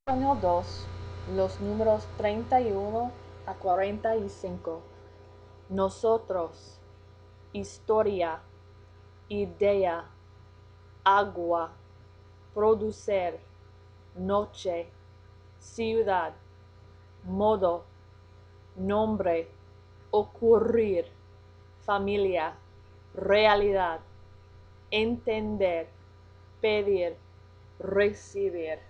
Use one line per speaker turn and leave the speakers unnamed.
Año 2, los números 31 a 45. Nosotros, historia, idea, agua, producer, noche, ciudad, modo, nombre, ocurrir, familia, realidad, entender, pedir, recibir.